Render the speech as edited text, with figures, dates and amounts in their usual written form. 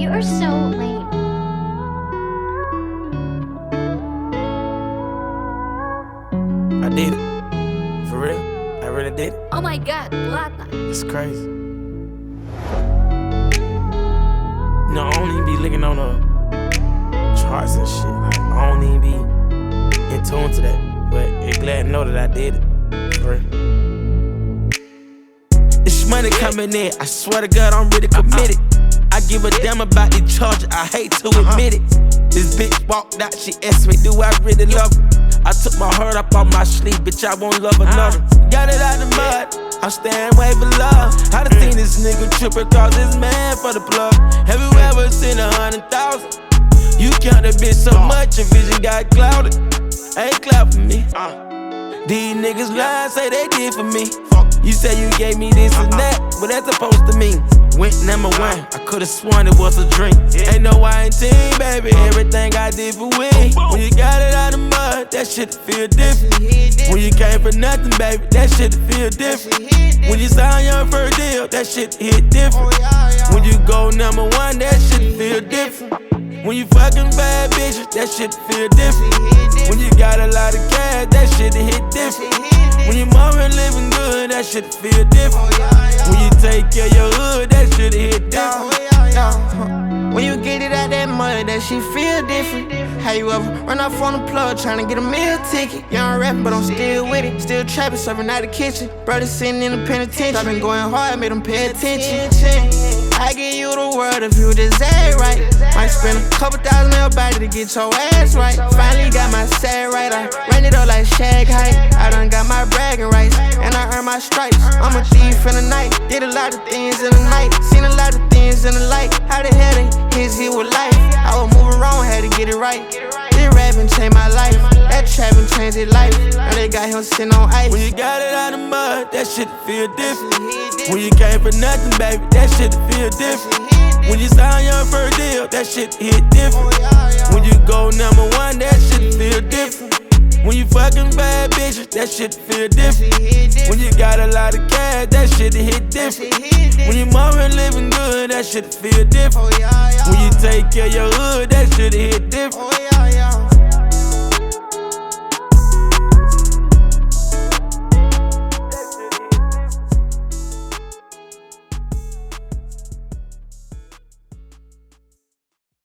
You are so lame. I did it. For real. I really did it. Oh my god, plata. It's crazy. No, I don't even be looking on the charts and shit. Like, I don't even be in tune to that. But it's glad to know that I did it. For real. It's money coming in. I swear to God, I'm really committed. I give a damn about the charge. I hate to admit it. This bitch walked out. She asked me, do I really love her? I took my heart up on my sleeve, bitch, I won't love another. Got it out the mud, I'm staying way for love. I done seen this nigga trip across his man for the plug. Have you ever seen 100,000? You count a bitch so much, your vision got clouded. Ain't cloud for me. These niggas lie, say they did for me. You say you gave me this and that, what that's supposed to mean? Went number one, I could've sworn it was a dream. Ain't no I ain't team, baby, everything I did for we. When you got it out of mud, that shit feel different. When you came for nothing, baby, that shit feel different. When you signed your first deal, that shit hit different. When you go number one, that shit feel different. When you fucking bad bitches, that shit feel different. When you got a lot of cash, that shit hit different. When your mama living good, that shit feel different. When you take care of your hood, that shit hit different. When you get it out that mud, that shit feel different. How you ever run off on the plug tryna get a meal ticket? Young rapping, but I'm still with it. Still trapping, serving out the kitchen. Brother sitting in the penitentiary. I been going hard, made them pay attention. I give you the word if you just act right. Might spend a couple thousand on your body to get your ass right. Finally got my sad right. I ran it up like shag height. I done got my bragging rights, and I earned my stripes. I'm a thief in the night. Did a lot of things in the night. Seen a lot of things in the light. How the hell they hit with life? I was moving wrong, had to get it right. This rapping changed my life. That trapping changed his life. Now they got him sitting on ice. When you got it out of mud, that shit feel different. When you came for nothing, baby, that shit feel different. When you signed your first deal, that shit hit different. When you go number one, that shit feel different. When you fucking bad bitches, that shit feel different. When you got a lot of cash, that shit hit different. When your mama living good, that shit feel different. When you take care of your hood, that shit hit different.